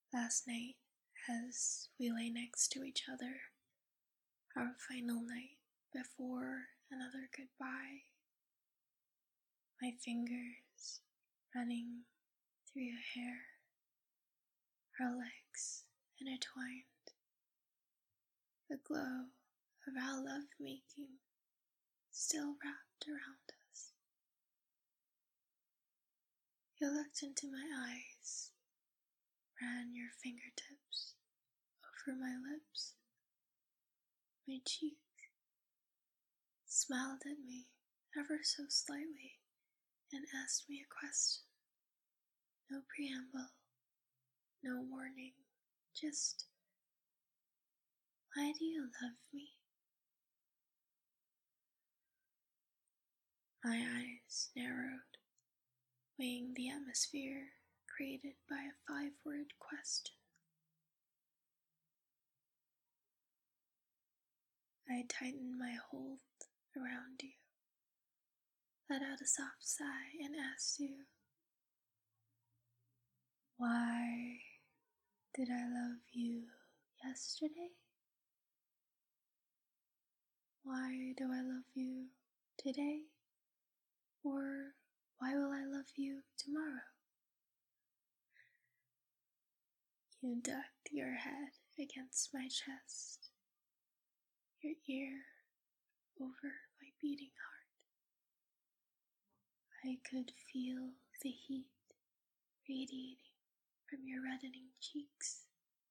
Last night, as we lay next to each other, our final night before another goodbye, my fingers running through your hair, our legs intertwined, the glow of our love-making still wrapped around us. You looked into my eyes, ran your fingertips over my lips, my cheek, smiled at me ever so slightly, and asked me a question. No preamble, no warning, just, why do you love me? My eyes narrowed, weighing the atmosphere created by a 5-word question. I tightened my hold around you, let out a soft sigh, and asked you, why did I love you yesterday? Why do I love you today? Or why will I love you tomorrow? You ducked your head against my chest, your ear over my beating heart. I could feel the heat radiating from your reddening cheeks,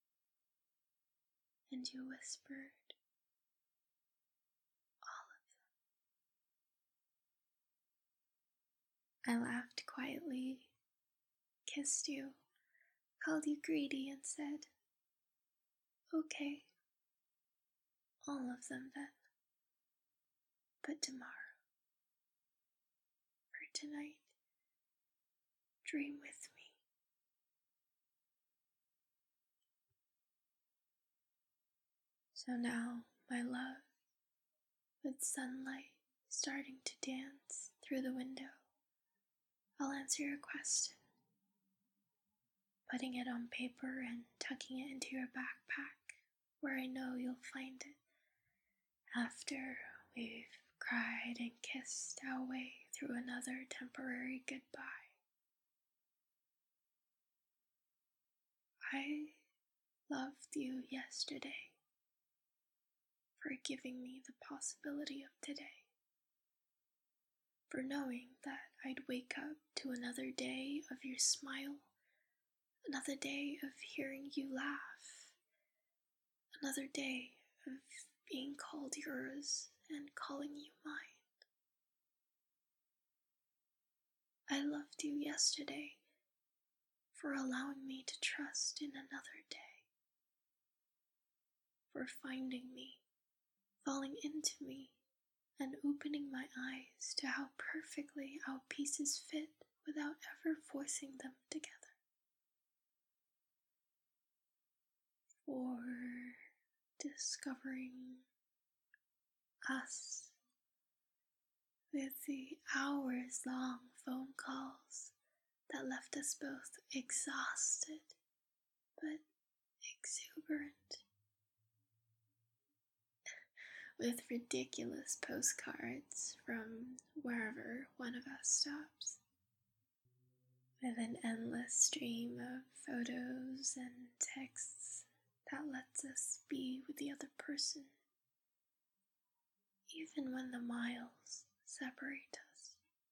and you whispered, all of them. I laughed quietly, kissed you, called you greedy, and said, okay, all of them then. But tomorrow, for tonight, dream with me. So now, my love, with sunlight starting to dance through the window, I'll answer your question, putting it on paper and tucking it into your backpack, where I know you'll find it after we've cried and kissed our way through another temporary goodbye. I loved you yesterday for giving me the possibility of today, for knowing that I'd wake up to another day of your smile, another day of hearing you laugh, another day of being called yours and calling you mine. I loved you yesterday for allowing me to trust in another day, for finding me, falling into me, and opening my eyes to how perfectly our pieces fit without ever forcing them together. For discovering us with the hours-long phone calls that left us both exhausted but exuberant, with ridiculous postcards from wherever one of us stops, with an endless stream of photos and texts that lets us be with the other person, even when the miles separate us.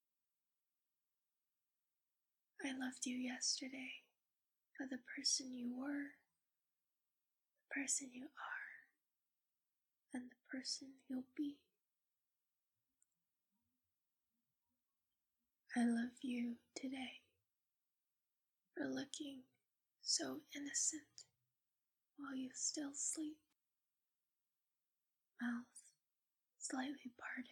I loved you yesterday for the person you were, the person you are, and the person you'll be. I love you today for looking so innocent while you still sleep, mouth slightly parted,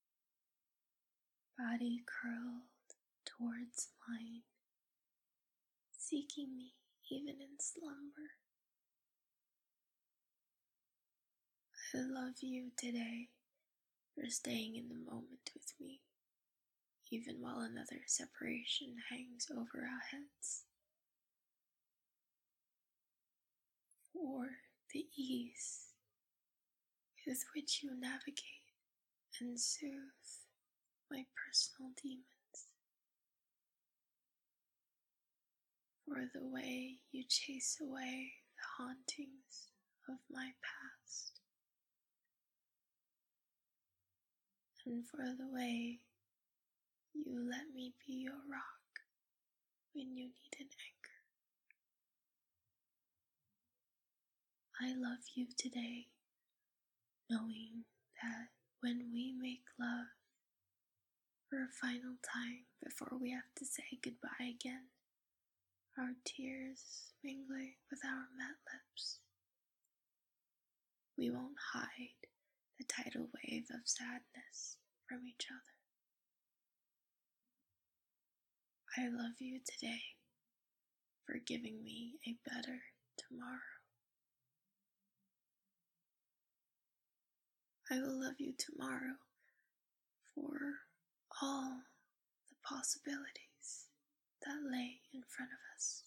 body curled towards mine, seeking me even in slumber. I love you today for staying in the moment with me, even while another separation hangs over our heads. or the ease with which you navigate and soothe my personal demons, for the way you chase away the hauntings of my past, and for the way you let me be your rock when you need an anchor. I love you today, knowing that when we make love for a final time before we have to say goodbye again, our tears mingling with our met lips, we won't hide the tidal wave of sadness from each other. I love you today for giving me a better tomorrow. I will love you tomorrow for all the possibilities that lay in front of us,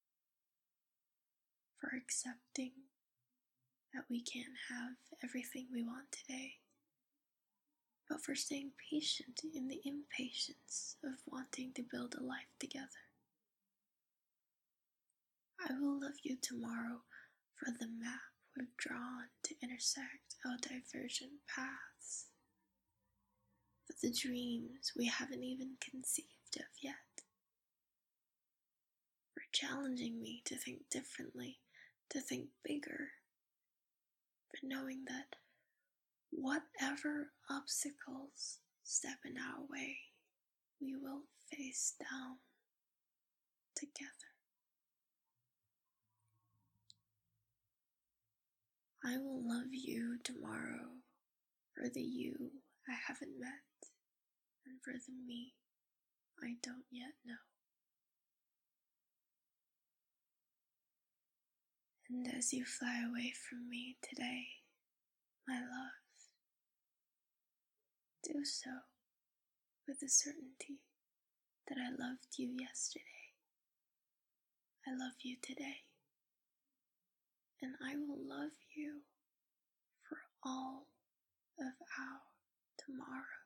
for accepting that we can't have everything we want today, but for staying patient in the impatience of wanting to build a life together. I will love you tomorrow for the map we've drawn to intersect our divergent paths, for the dreams we haven't even conceived of yet, for challenging me to think differently, to think bigger, for knowing that whatever obstacles step in our way, we will face down together. I will love you tomorrow for the you I haven't met and for the me I don't yet know. And as you fly away from me today, my love, do so with the certainty that I loved you yesterday. I love you today, and I will love you for all of our tomorrows.